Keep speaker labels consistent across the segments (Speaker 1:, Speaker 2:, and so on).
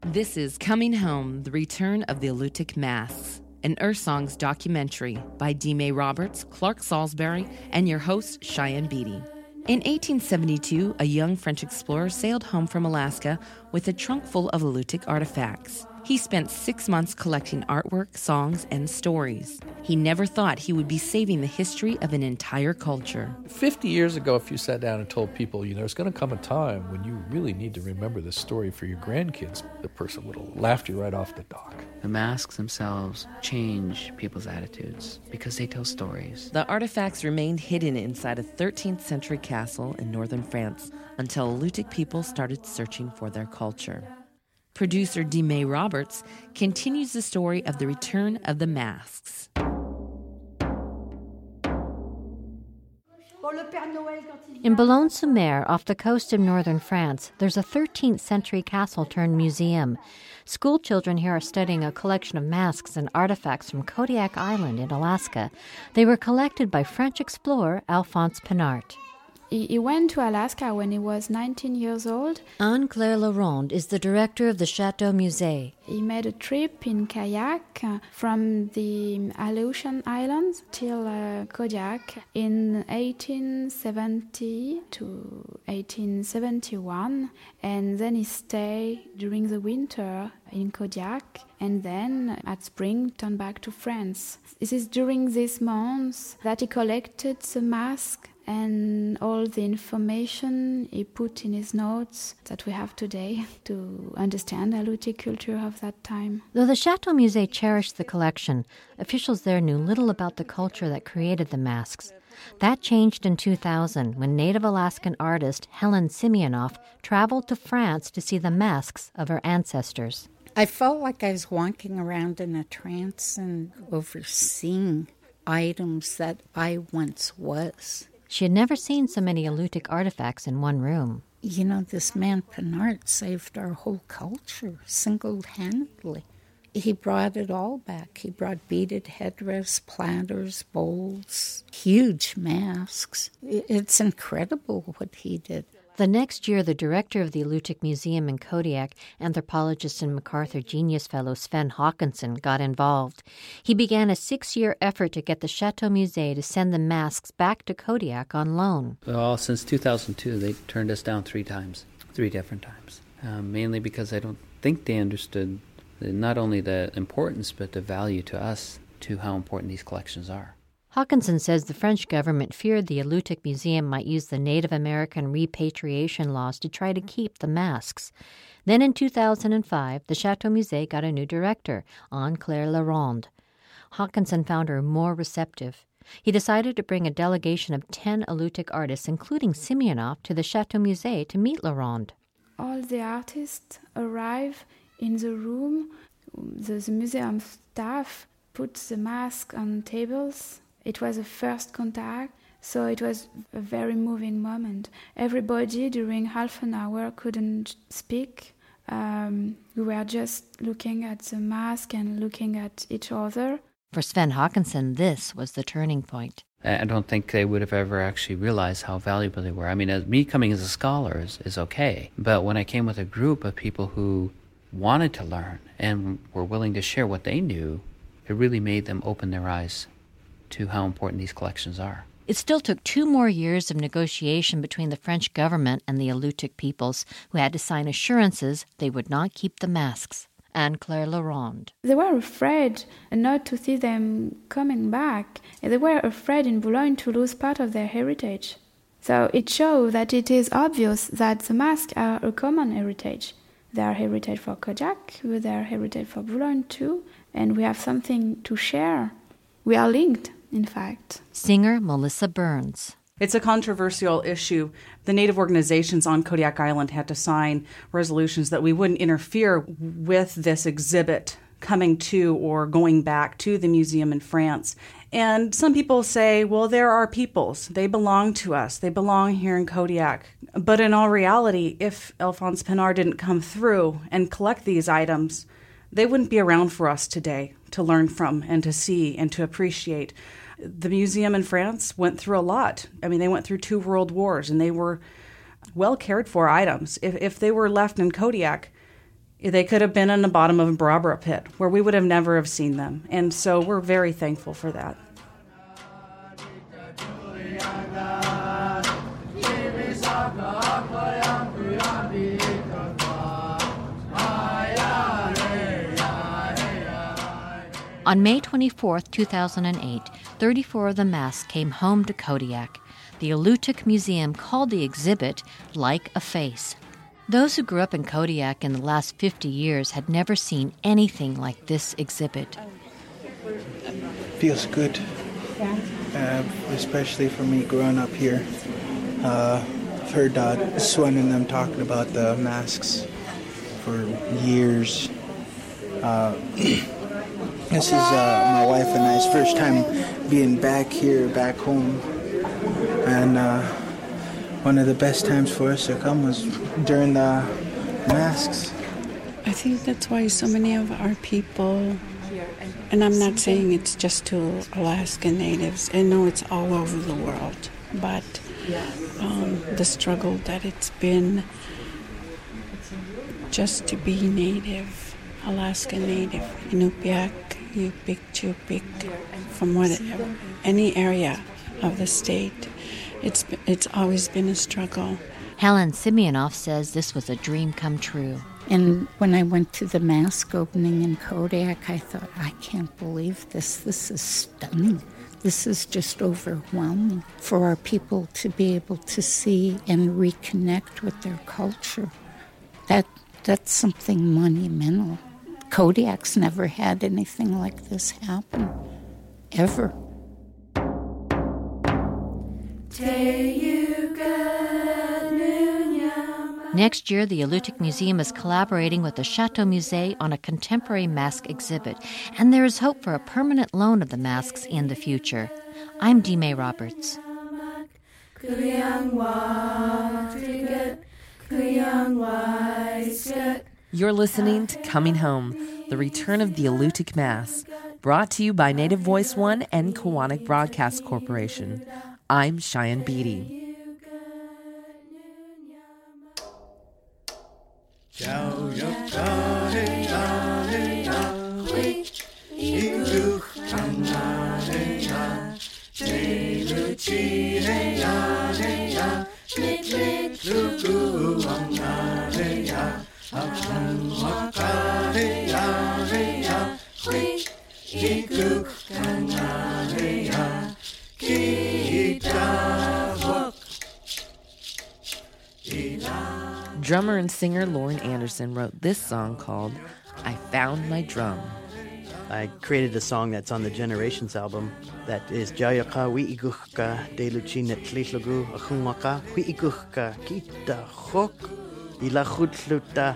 Speaker 1: This is Coming Home, The Return of the Alutiiq Masks, an Earth Songs documentary by D. Roberts, Clark Salisbury, and your host, Cheyenne Beatty. In 1872, a young French explorer sailed home from Alaska with a trunk full of Alutiiq artifacts. He spent 6 months collecting artwork, songs, and stories. He never thought he would be saving the history of an entire culture.
Speaker 2: 50 years ago, if you sat down and told people, there's going to come a time when you really need to remember this story for your grandkids, the person would have laughed you right off the dock.
Speaker 3: The masks themselves change people's attitudes because they tell stories.
Speaker 1: The artifacts remained hidden inside a 13th century castle in northern France until Alutiiq people started searching for their culture. Producer D. Roberts continues the story of the return of the masks.
Speaker 4: In Boulogne-sur-Mer, off the coast of northern France, there's a 13th century castle turned museum. School children here are studying a collection of masks and artifacts from Kodiak Island in Alaska. They were collected by French explorer Alphonse Pénard.
Speaker 5: He went to Alaska when he was 19 years old.
Speaker 4: Anne-Claire Laronde is the director of the Chateau Musée.
Speaker 5: He made a trip in kayak from the Aleutian Islands till Kodiak in 1870 to 1871. And then he stayed during the winter in Kodiak and then at spring turned back to France. It is during these months that he collected the mask and all the information he put in his notes that we have today to understand Alutiiq culture of that time.
Speaker 4: Though the Chateau Musée cherished the collection, officials there knew little about the culture that created the masks. That changed in 2000 when Native Alaskan artist Helen Simeonoff traveled to France to see the masks of her ancestors.
Speaker 6: I felt like I was walking around in a trance and overseeing items that I once was.
Speaker 4: She had never seen so many Alutiiq artifacts in one room.
Speaker 6: This man Pénard saved our whole culture single-handedly. He brought it all back. He brought beaded headdress, platters, bowls, huge masks. It's incredible what he did.
Speaker 4: The next year, the director of the Alutiiq Museum in Kodiak, anthropologist and MacArthur Genius Fellow Sven Håkansson, got involved. He began a 6-year effort to get the Chateau Musée to send the masks back to Kodiak on loan.
Speaker 3: Well, since 2002, they turned us down 3 different times, mainly because I don't think they understood not only the importance, but the value to us to how important these collections are.
Speaker 4: Håkansson says the French government feared the Alutiiq Museum might use the Native American repatriation laws to try to keep the masks. Then in 2005, the Chateau Musée got a new director, Anne-Claire Laronde. Håkansson found her more receptive. He decided to bring a delegation of 10 Alutiiq artists, including Simeonoff, to the Chateau Musée to meet Laronde.
Speaker 5: All the artists arrive in the room. The museum staff puts the mask on tables. It was a first contact, so it was a very moving moment. Everybody during half an hour couldn't speak. We were just looking at the mask and looking at each other.
Speaker 4: For Sven Håkansson, this was the turning point.
Speaker 3: I don't think they would have ever actually realized how valuable they were. I mean, me coming as a scholar is okay, but when I came with a group of people who wanted to learn and were willing to share what they knew, it really made them open their eyes to how important these collections are.
Speaker 4: It still took 2 more years of negotiation between the French government and the Alutiiq peoples, who had to sign assurances they would not keep the masks. Anne-Claire Laronde.
Speaker 5: They were afraid not to see them coming back. They were afraid in Boulogne to lose part of their heritage. So it shows that it is obvious that the masks are a common heritage. They are heritage for Kodiak, they are heritage for Boulogne too, and we have something to share. We are linked, in fact.
Speaker 4: Singer Melissa Burns.
Speaker 7: It's a controversial issue. The Native organizations on Kodiak Island had to sign resolutions that we wouldn't interfere with this exhibit coming to or going back to the museum in France. And some people say, well, they're our peoples. They belong to us. They belong here in Kodiak. But in all reality, if Alphonse Pénard didn't come through and collect these items, they wouldn't be around for us today to learn from and to see and to appreciate. The museum in France went through a lot. I mean, they went through 2 world wars, and they were well cared for items. If they were left in Kodiak, They could have been in the bottom of a Barbara pit where we would have never have seen them. And so we're very thankful for that.
Speaker 4: On May 24, 2008, 34 of the masks came home to Kodiak. The Alutiiq Museum called the exhibit Like a Face. Those who grew up in Kodiak in the last 50 years had never seen anything like this exhibit.
Speaker 8: Feels good, especially for me growing up here. I've heard Swen and them talking about the masks for years. This is my wife and I's first time being back here, back home. And one of the best times for us to come was during the masks.
Speaker 9: I think that's why so many of our people, and I'm not saying it's just to Alaska Natives, I know it's all over the world, but the struggle that it's been just to be Native, Alaska Native, Inupiaq, Yupik, Chupik, from whatever, any area of the state, it's always been a struggle.
Speaker 4: Helen Simeonoff says this was a dream come true.
Speaker 6: And when I went to the mask opening in Kodiak, I thought, I can't believe this. This is stunning. This is just overwhelming for our people to be able to see and reconnect with their culture. That's something monumental. Kodiak's never had anything like this happen, ever.
Speaker 4: Next year, the Alutiiq Museum is collaborating with the Chateau Musée on a contemporary mask exhibit, and there is hope for a permanent loan of the masks in the future. I'm Dime Roberts.
Speaker 1: You're listening to Coming Home, the return of the Alutiiq Mass, brought to you by Native Voice One and Kawanak Broadcast Corporation. I'm Cheyenne Beatty. Drummer and singer Lauren Anderson wrote this song called I Found My Drum.
Speaker 10: I created a song that's on the Generations album that is Jayaka wi iguhka de luchina tlitlugu ahumaka wi iguhka kita hok ilahutluta.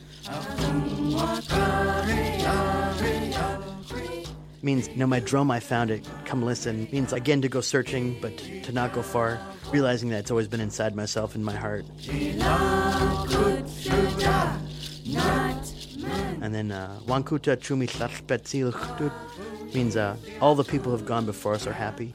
Speaker 10: Means, my drum, I found it, come listen. Means, again, to go searching, but to not go far. Realizing that it's always been inside myself and my heart. And then, Wankuta chumi tlatpetsil means all the people who have gone before us are happy.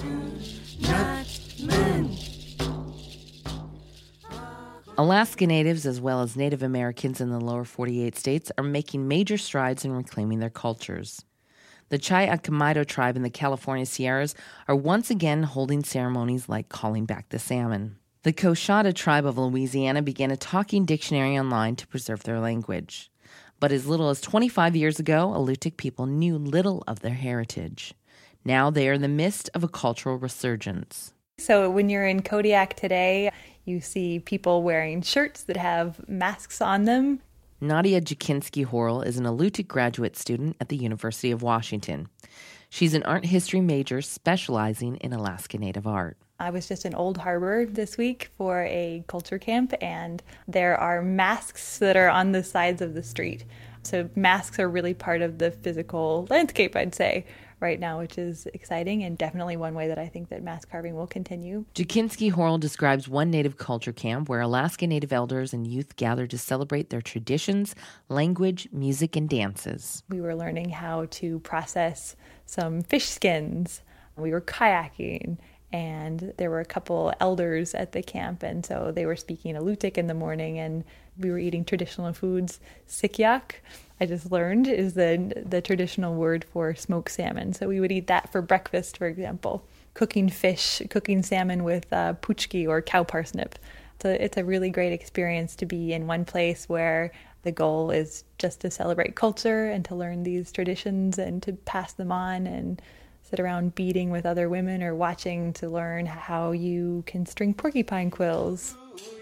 Speaker 1: Alaska Natives, as well as Native Americans in the lower 48 states, are making major strides in reclaiming their cultures. The Chai-Akamido tribe in the California Sierras are once again holding ceremonies like calling back the salmon. The Coshada tribe of Louisiana began a talking dictionary online to preserve their language. But as little as 25 years ago, Alutiiq people knew little of their heritage. Now they are in the midst of a cultural resurgence.
Speaker 11: So when you're in Kodiak today, you see people wearing shirts that have masks on them.
Speaker 1: Nadia Jakinski-Horrell is an Alutiiq graduate student at the University of Washington. She's an art history major specializing in Alaska Native art.
Speaker 11: I was just in Old Harbor this week for a culture camp, and there are masks that are on the sides of the street. So masks are really part of the physical landscape, I'd say, right now, which is exciting and definitely one way that I think that mask carving will continue.
Speaker 1: Jakinski-Horrell describes one Native culture camp where Alaska Native elders and youth gather to celebrate their traditions, language, music, and dances.
Speaker 11: We were learning how to process some fish skins. We were kayaking, and there were a couple elders at the camp, and so they were speaking Alutiiq in the morning, and We were eating traditional foods. Sikyak, I just learned, is the traditional word for smoked salmon. So we would eat that for breakfast, for example. Cooking salmon with puchki or cow parsnip. So it's a really great experience to be in one place where the goal is just to celebrate culture and to learn these traditions and to pass them on and sit around beading with other women or watching to learn how you can string porcupine quills.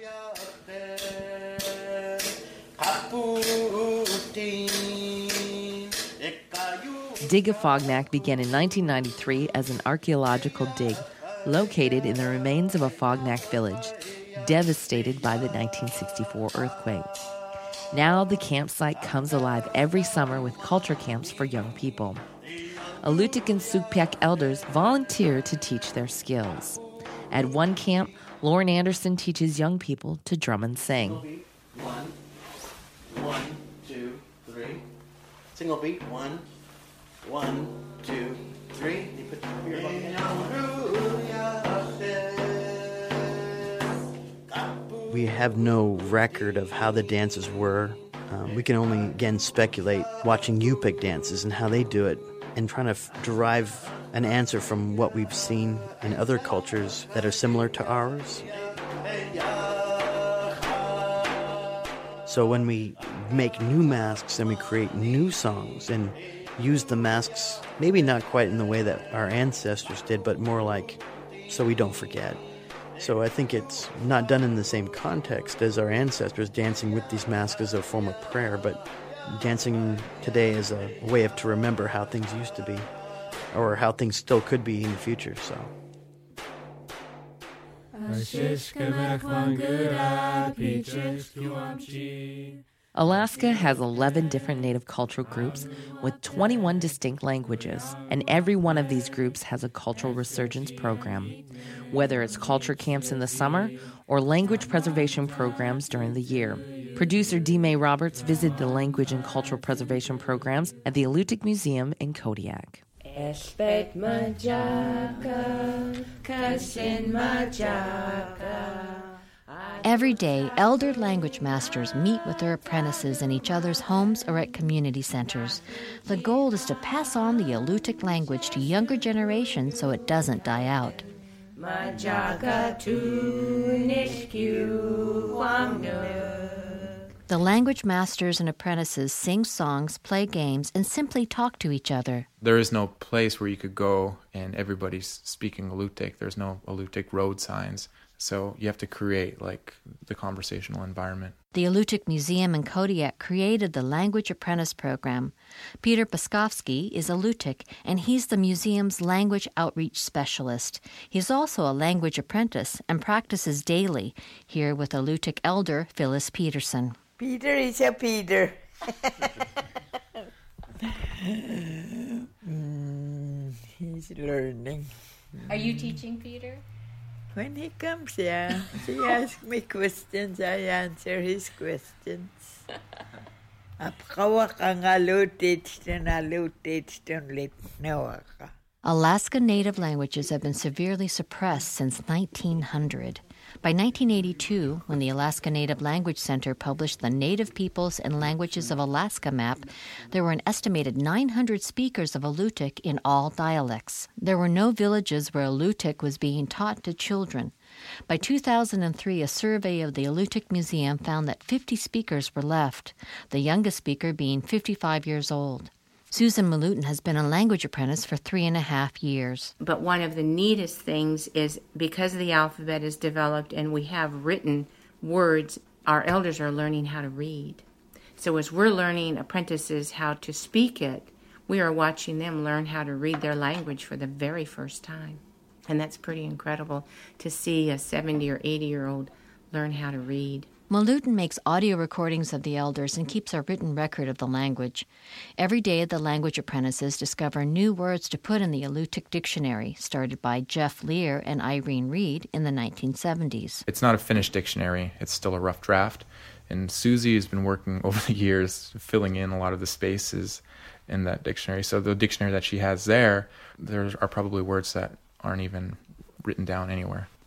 Speaker 1: Dig Afognak began in 1993 as an archaeological dig located in the remains of a Afognak village, devastated by the 1964 earthquake. Now the campsite comes alive every summer with culture camps for young people. Alutiiq and Sugpiaq elders volunteer to teach their skills. At one camp, Lauren Anderson teaches young people to drum and sing.
Speaker 10: 1, 2, 3. Single beat. 1, 2, 3. You put your We have no record of how the dances were. We can only, again, speculate watching Yupik dances and how they do it and trying to derive an answer from what we've seen in other cultures that are similar to ours. So when we make new masks and we create new songs and use the masks, maybe not quite in the way that our ancestors did, but more like so we don't forget. So I think it's not done in the same context as our ancestors, dancing with these masks as a form of prayer, but dancing today as a way to remember how things used to be, or how things still could be in the future. So.
Speaker 1: Alaska has 11 different native cultural groups with 21 distinct languages, and every one of these groups has a cultural resurgence program, whether it's culture camps in the summer or language preservation programs during the year. Producer D-May Roberts visited the language and cultural preservation programs at the Alutiiq Museum in Kodiak.
Speaker 4: Every day, elder language masters meet with their apprentices in each other's homes or at community centers. The goal is to pass on the Alutiiq language to younger generations so it doesn't die out. The language masters and apprentices sing songs, play games, and simply talk to each other.
Speaker 12: There is no place where you could go and everybody's speaking Alutiiq. There's no Alutiiq road signs. So you have to create the conversational environment.
Speaker 4: The Alutiiq Museum in Kodiak created the Language Apprentice Program. Peter Paskovsky is Alutiiq, and he's the museum's language outreach specialist. He's also a language apprentice and practices daily, here with Alutiiq elder Phyllis Peterson.
Speaker 13: Peter is a Peter. He's learning.
Speaker 14: Are you teaching Peter?
Speaker 13: When he comes, yeah. He asks me questions, I answer his questions.
Speaker 4: Alaska Native languages have been severely suppressed since 1900. By 1982, when the Alaska Native Language Center published the Native Peoples and Languages of Alaska map, there were an estimated 900 speakers of Alutiiq in all dialects. There were no villages where Alutiiq was being taught to children. By 2003, a survey of the Alutiiq Museum found that 50 speakers were left, the youngest speaker being 55 years old. Susan Malooten has been a language apprentice for 3.5 years.
Speaker 14: But one of the neatest things is because the alphabet is developed and we have written words, our elders are learning how to read. So as we're learning apprentices how to speak it, we are watching them learn how to read their language for the very first time. And that's pretty incredible to see a 70 or 80-year-old learn how to read.
Speaker 4: Malooten makes audio recordings of the elders and keeps a written record of the language. Every day, the language apprentices discover new words to put in the Alutiiq dictionary, started by Jeff Lear and Irene Reed in the 1970s.
Speaker 12: It's not a finished dictionary. It's still a rough draft. And Susie has been working over the years, filling in a lot of the spaces in that dictionary. So the dictionary that she has there are probably words that aren't even written down anywhere.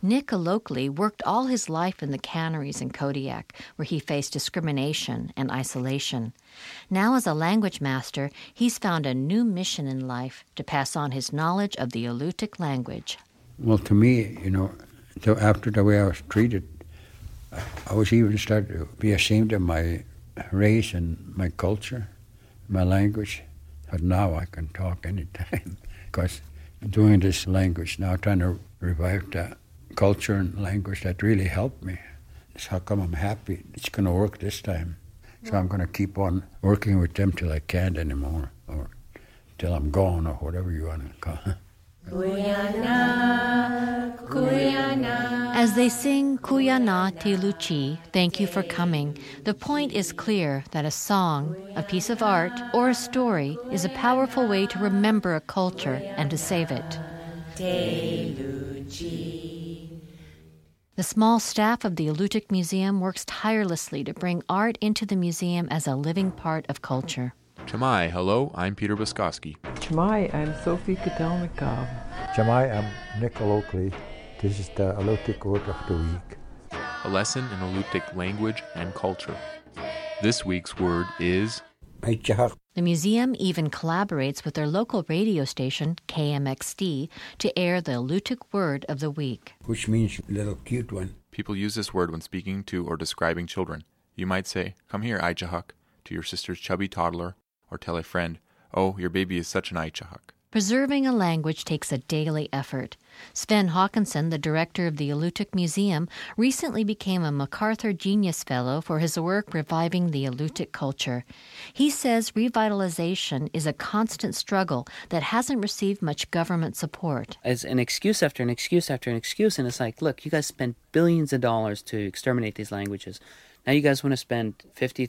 Speaker 4: Nick Alokli worked all his life in the canneries in Kodiak, where he faced discrimination and isolation. Now, as a language master, he's found a new mission in life to pass on his knowledge of the Alutiiq language.
Speaker 15: Well, to me, after the way I was treated, I was even starting to be ashamed of my race and my culture, my language. But now I can talk anytime because doing this language now, trying to revive the culture and language that really helped me. That's how come I'm happy. It's going to work this time. So I'm going to keep on working with them till I can't anymore, or till I'm gone, or whatever you want to call it.
Speaker 4: Kuyana, Kuyana. As they sing Kuyana Te Luchi, thank you for coming, the point is clear that a song, a piece of art, or a story is a powerful way to remember a culture and to save it. Te Luchi. The small staff of the Alutiiq Museum works tirelessly to bring art into the museum as a living part of culture.
Speaker 16: Chamai, hello, I'm Peter Buskowski.
Speaker 17: Chamai, I'm Sophie Catel-McCobb.
Speaker 18: Chamai, I'm Nick Alokli. This is the Alutiiq Word of the Week.
Speaker 16: A lesson in Alutiiq language and culture. This week's word is...
Speaker 4: The museum even collaborates with their local radio station, KMXD, to air the Alutiiq Word of the Week.
Speaker 15: Which means little cute one.
Speaker 16: People use this word when speaking to or describing children. You might say, "Come here, Aichahuk," to your sister's chubby toddler, or tell a friend, "Oh, your baby is such an Aichahuk."
Speaker 4: Preserving a language takes a daily effort. Sven Hawkinson, the director of the Alutiiq Museum, recently became a MacArthur Genius Fellow for his work reviving the Alutiiq culture. He says revitalization is a constant struggle that hasn't received much government support.
Speaker 3: It's an excuse after an excuse after an excuse, and it's like, look, you guys spent billions of dollars to exterminate these languages. Now you guys want to spend $50,000,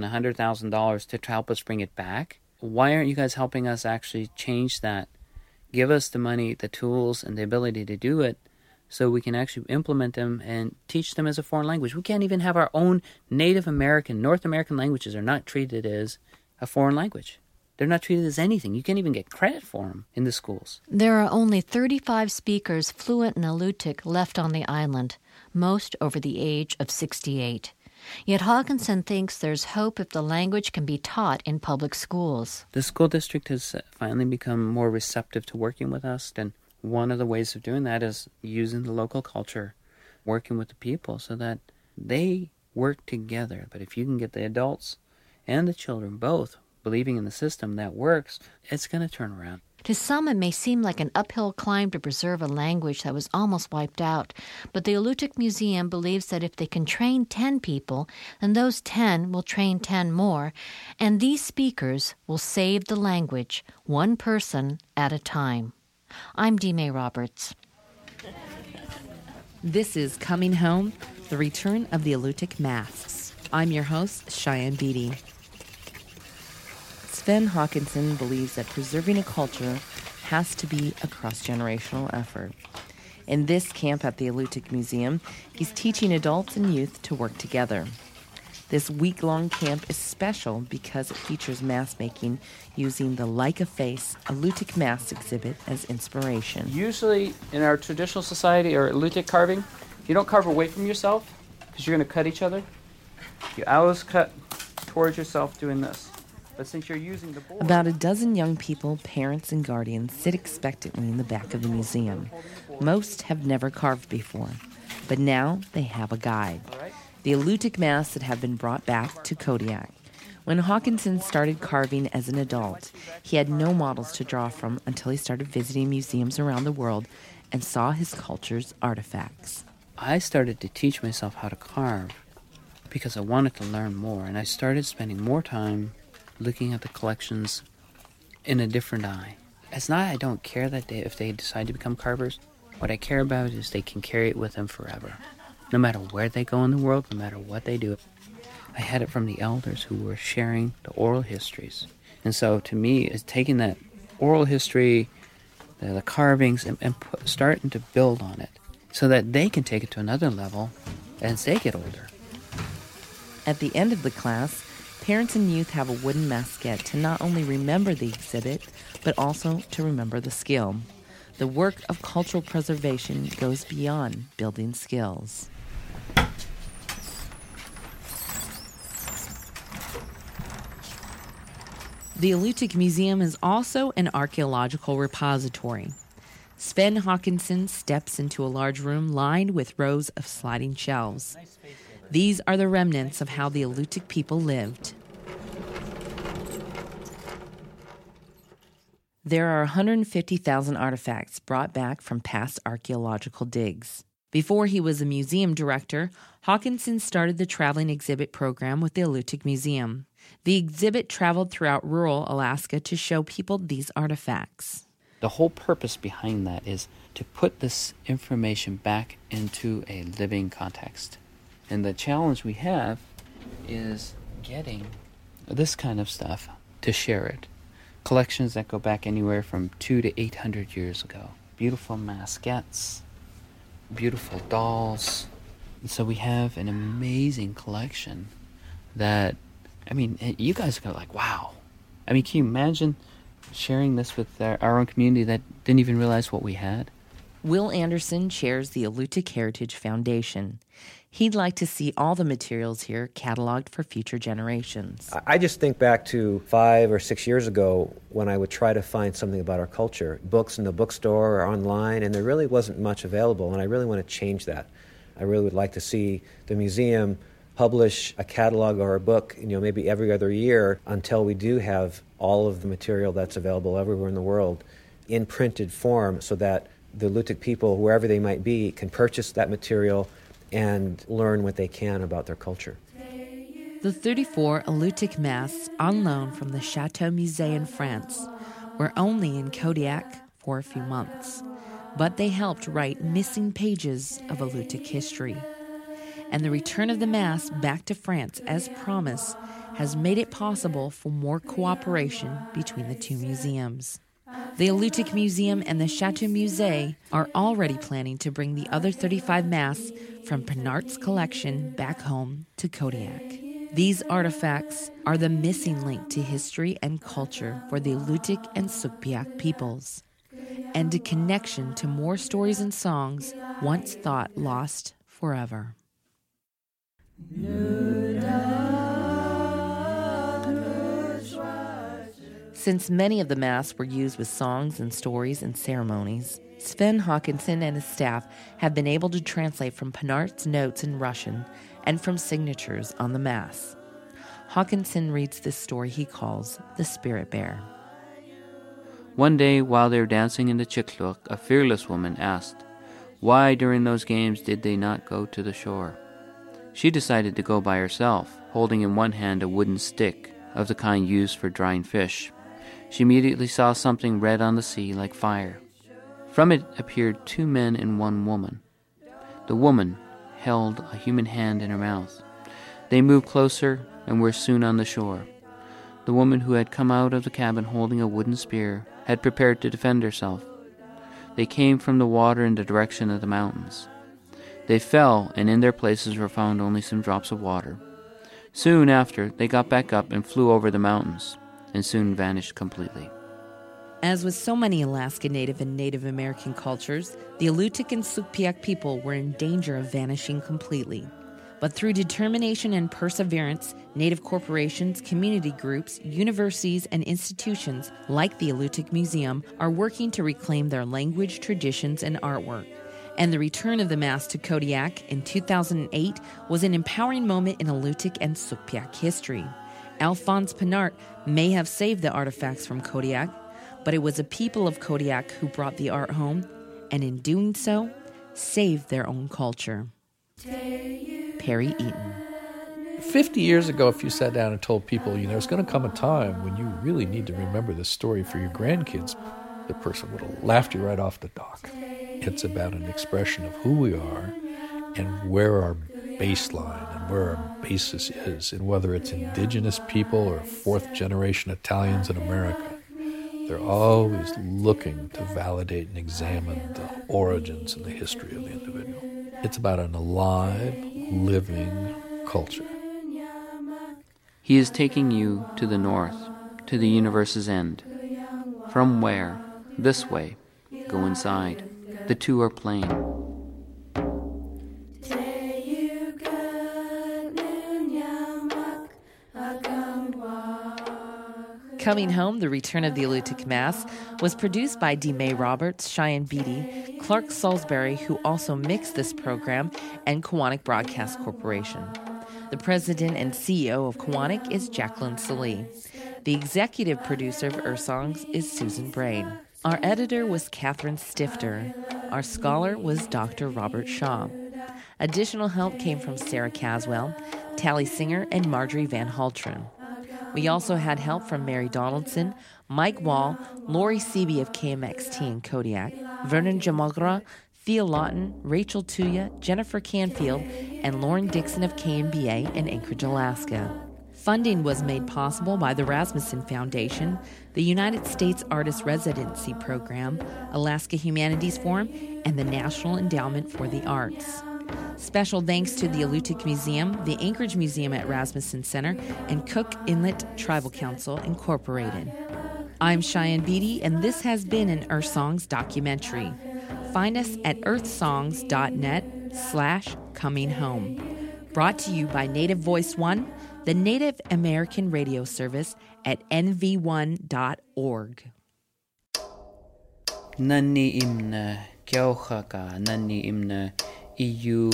Speaker 3: $100,000 to help us bring it back? Why aren't you guys helping us actually change that? Give us the money, the tools, and the ability to do it so we can actually implement them and teach them as a foreign language. We can't even have our own Native American, North American languages are not treated as a foreign language. They're not treated as anything. You can't even get credit for them in the schools.
Speaker 4: There are only 35 speakers fluent in Alutiiq left on the island, most over the age of 68. Yet Hawkinson thinks there's hope if the language can be taught in public schools.
Speaker 3: The school district has finally become more receptive to working with us, and one of the ways of doing that is using the local culture, working with the people so that they work together. But if you can get the adults and the children both believing in the system that works, it's going to turn around.
Speaker 4: To some, it may seem like an uphill climb to preserve a language that was almost wiped out, but the Alutiiq Museum believes that if they can train 10 people, then those 10 will train 10 more, and these speakers will save the language, one person at a time. I'm Dime Roberts.
Speaker 1: This is Coming Home, the return of the Alutiiq masks. I'm your host, Cheyenne Beatty. Sven Hawkinson believes that preserving a culture has to be a cross-generational effort. In this camp at the Alutiiq Museum, he's teaching adults and youth to work together. This week-long camp is special because it features mask making using the Like a Face Alutiiq mask exhibit as inspiration.
Speaker 3: Usually in our traditional society or Alutiiq carving, you don't carve away from yourself because you're going to cut each other. You always cut towards yourself doing this. But since you're using the board...
Speaker 1: About a dozen young people, parents, and guardians sit expectantly in the back of the museum. Most have never carved before, but now they have a guide. The Alutiiq masks that have been brought back to Kodiak. When Hawkinson started carving as an adult, he had no models to draw from until he started visiting museums around the world and saw his culture's artifacts.
Speaker 3: I started to teach myself how to carve because I wanted to learn more, and I started spending more time looking at the collections in a different eye. It's not I don't care that if they decide to become carvers. What I care about is they can carry it with them forever. No matter where they go in the world, no matter what they do. I had it from the elders who were sharing the oral histories. And so to me, it's taking that oral history, the carvings, and starting to build on it so that they can take it to another level as they get older.
Speaker 1: At the end of the class, parents and youth have a wooden maskette to not only remember the exhibit, but also to remember the skill. the work of cultural preservation goes beyond building skills. The Alutiiq Museum is also an archaeological repository. Sven Håkansson steps into a large room lined with rows of sliding shelves. These are the remnants of how the Alutiiq people lived. There are 150,000 artifacts brought back from past archaeological digs. Before he was a museum director, Håkansson started the traveling exhibit program with the Alutiiq Museum. The exhibit traveled throughout rural Alaska to show people these artifacts.
Speaker 3: The whole purpose behind that is to put this information back into a living context. And the challenge we have is getting this kind of stuff to share it. Collections that go back anywhere from 200 to 800 years ago. Beautiful maskettes, beautiful dolls. And so we have an amazing collection that, you guys are like, wow. Can you imagine sharing this with our own community that didn't even realize what we had?
Speaker 1: Will Anderson chairs the Alutiiq Heritage Foundation. He'd like to see all the materials here cataloged for future generations.
Speaker 19: I just think back to 5 or 6 years ago when I would try to find something about our culture, books in the bookstore or online, and there really wasn't much available, and I really want to change that. I really would like to see the museum publish a catalog or a book, maybe every other year until we do have all of the material that's available everywhere in the world in printed form so that the Alutiiq people, wherever they might be, can purchase that material and learn what they can about their culture.
Speaker 1: The 34 Alutiiq masks on loan from the Chateau Musée in France were only in Kodiak for a few months, but they helped write missing pages of Alutiiq history. And the return of the masks back to France, as promised, has made it possible for more cooperation between the two museums. The Alutiiq Museum and the Chateau Musée are already planning to bring the other 35 masks from Penart's collection back home to Kodiak. These artifacts are the missing link to history and culture for the Alutiiq and Sugpiaq peoples, and a connection to more stories and songs once thought lost forever. Since many of the masks were used with songs and stories and ceremonies, Sven Håkansson and his staff have been able to translate from Penart's notes in Russian and from signatures on the masks. Håkansson reads this story he calls The Spirit Bear.
Speaker 3: One day, while they were dancing in the Chikluk, a fearless woman asked, why during those games did they not go to the shore? She decided to go by herself, holding in one hand a wooden stick of the kind used for drying fish. She immediately saw something red on the sea like fire. From it appeared 2 men and 1 woman. The woman held a human hand in her mouth. They moved closer and were soon on the shore. The woman, who had come out of the cabin holding a wooden spear, had prepared to defend herself. They came from the water in the direction of the mountains. They fell, and in their places were found only some drops of water. Soon after, they got back up and flew over the mountains, and soon vanished completely.
Speaker 1: As with so many Alaska Native and Native American cultures, the Alutiiq and Sugpiaq people were in danger of vanishing completely. But through determination and perseverance, Native corporations, community groups, universities, and institutions like the Alutiiq Museum are working to reclaim their language, traditions, and artwork. And the return of the masks to Kodiak in 2008 was an empowering moment in Alutiiq and Sugpiaq history. Alphonse Penart may have saved the artifacts from Kodiak, but it was the people of Kodiak who brought the art home, and in doing so, saved their own culture. Perry Eaton.
Speaker 2: 50 years ago, if you sat down and told people, there's going to come a time when you really need to remember this story for your grandkids, the person would have laughed you right off the dock. It's about an expression of who we are and where our baseline and where our basis is, and whether it's indigenous people or fourth-generation Italians in America. They're always looking to validate and examine the origins and the history of the individual. It's about an alive, living culture.
Speaker 3: He is taking you to the north, to the universe's end. From where, this way, go inside. The two are playing.
Speaker 1: Coming Home, The Return of the Alutiiq Mass, was produced by Dime Roberts, Cheyenne Beatty, Clark Salisbury, who also mixed this program, and Kiwanis Broadcast Corporation. The president and CEO of Kiwanis is Jacqueline Salee. The executive producer of Songs is Susan Brain. Our editor was Catherine Stifter. Our scholar was Dr. Robert Shaw. Additional help came from Sarah Caswell, Tally Singer, and Marjorie Van Haltren. We also had help from Mary Donaldson, Mike Wall, Lori Seeby of KMXT in Kodiak, Vernon Jamagra, Thea Lawton, Rachel Tuya, Jennifer Canfield, and Lauren Dixon of KMBA in Anchorage, Alaska. Funding was made possible by the Rasmussen Foundation, the United States Artist Residency Program, Alaska Humanities Forum, and the National Endowment for the Arts. Special thanks to the Alutiiq Museum, the Anchorage Museum at Rasmussen Center, and Cook Inlet Tribal Council, Incorporated. I'm Cheyenne Beatty, and this has been an Earth Songs documentary. Find us at earthsongs.net/coming home. Brought to you by Native Voice One, the Native American radio service at nv1.org.
Speaker 3: Nani imna, kjauchaka, nani imna, iu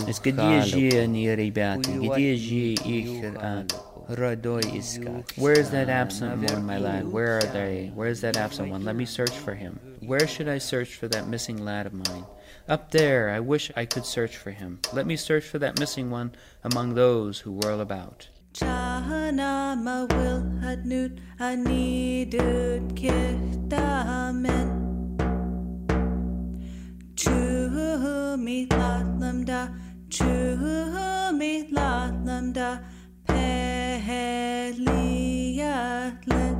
Speaker 3: Where's that absent one, my lad? Where are they? Where's that absent one? Let me search for him. Where should I search for that missing lad of mine? Up there. I wish I could search for him. Let me search for that missing one among those who whirl about.
Speaker 20: Chahana mawil hadnut anidut kirtamen. Chumi latlamda, chumi latlamda, peheliyatlen.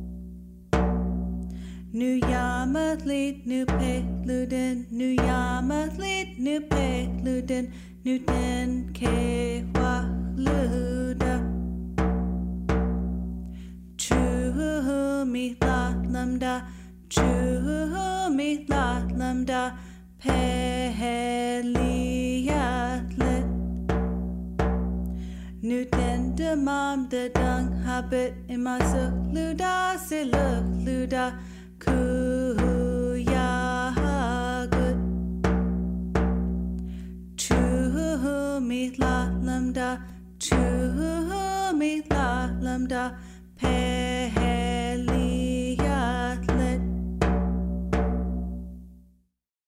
Speaker 20: Nu yamatlit, nu peluden, nu yamatlit, nu peluden, nu den kewahluda. Chumi latlamda, chumi latlamda, peheliyatlet. Nu den demam de dung habit imasa luda siluk luda kuyahagut. Chumi latlamda, chumi latlamda, peheliyatlet.